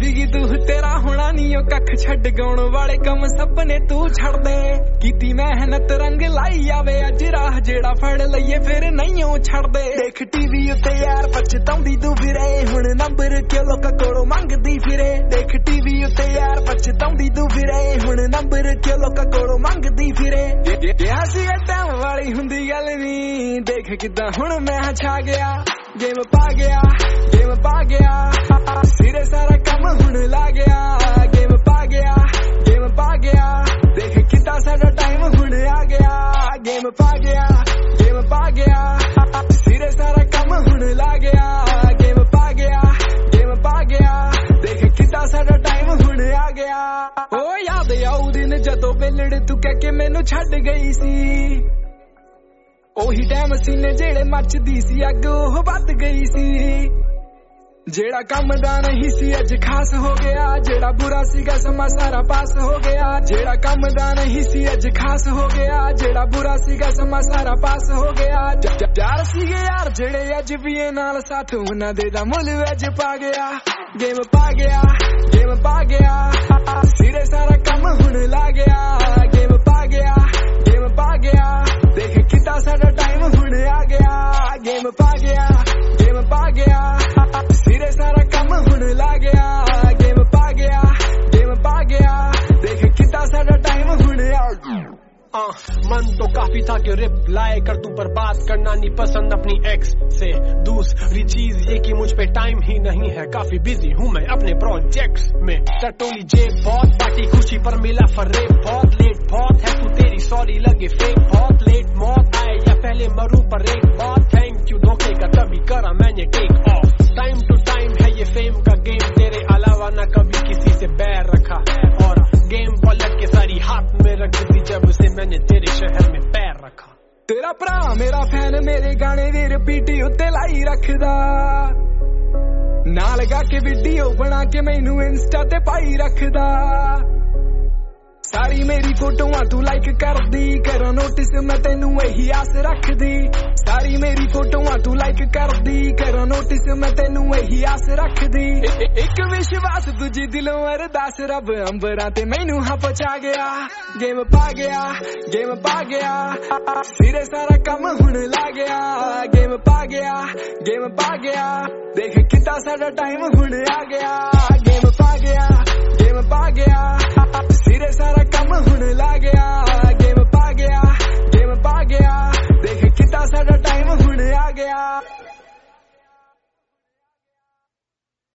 ਸੀਗੀ ਤੂੰ तेरा होना नहीं ओ कख छड्ड गाउण वाले कम सपने तू छड़ दे कीती मेहनत रंग लाई आवे अज राह जेड़ा फड़ लईए फिर नहीं ओ छड़ दे देख टीवी उत्ते यार पछताउंदी तू फिरे हुण नंबर क्यों लोकां कोलों मंगदी फिरे देख टीवी उत्ते यार पछताउंदी तू फिरे हुण नंबर क्यों लोकां कोलों मंगदी फिरे किहा सी टाइम वाली हुंदी गल नहीं देख किदां हुण मैं छा गया गेम पा गया सिरे सारा कम हुण ला गया गेम पा गया देख कितना सारा टाइम हुण आ गया गेम पा गया सिरे सारा कम हुण ला गया गेम पा गया देख कितना सारा टाइम हुण आ गया ओ याद आऊ दिन जदों बेलड़ तू कह के मैनू छड्ड गई सी ओही टाइम सीने जेड़े मचदी सी अग ओह वध गई सी जेड़ा कम दा नहीं सी अज खास हो गया जेड़ा बुरा सीगा समा सारा पास हो गया जेड़ा कम दा नहीं सी अज खास हो गया जेड़ा बुरा सीगा समा सारा पास हो गया प्यार सीगे यार जेड़े अज भी नाल साथ उन्हां दे दा मुल अज पा गया गेम पा गया सिरे सारा कम हुण ला गया गेम पा गया देख कितना सारा टाइम हुण आ गया गेम पा गया सिरे सारा कम हुण ला गया गेम पा गया देख कितना सारा टाइम हुण आ गया मन तो काफी था कि रिप्लाई कर दूं पर बात करना नहीं पसंद अपनी एक्स से दूसरी चीज ये कि मुझ पे टाइम ही नहीं है काफी बिजी हूँ मैं अपने प्रोजेक्ट्स में टटोली जेब बहुत पार्टी खुशी पर मिला फरेब बहुत लेट बहुत है तू तेरी सॉरी लगे फेक बहुत लेट मौत आए या पहले मरूं पर एक बहुत थैंक यू धोखे का तभी करा मैंने take off time to time है ये फेम का गेम तेरे अलावा ना कभी किसी से बैर रखा और गेम पलट के सारी हाथ में रख दी जब से मैंने तेरे शहर में पैर रखा तेरा भरा मेरा फैन मेरे गाने दी रिपीट उत्ते लाई रखदा ना लगा के वीडियो बना के मैनू इंस्टा ते पाई रखदा सारी मेरी फोटोआं तू लाइक कर दी करो नोटिस मैं तेनू यही आस रख दी सारी मेरी फोटोआं तू लाइक कर दी करो नोटिस मैं तेनू यही आस रख दी एक विश्वास दूजी दिलों अरदास रब अंबरां ते मैनू हाँ पहुंचा गया गेम पा गया सिरे सारा कम हुण ला गया गेम पा गया देख कितना सारा टाइम हुण आ गया गेम पा गया सिरे सारा कम हुण ला गया गेम पा गया देख कितना सारा टाइम हुण आ गया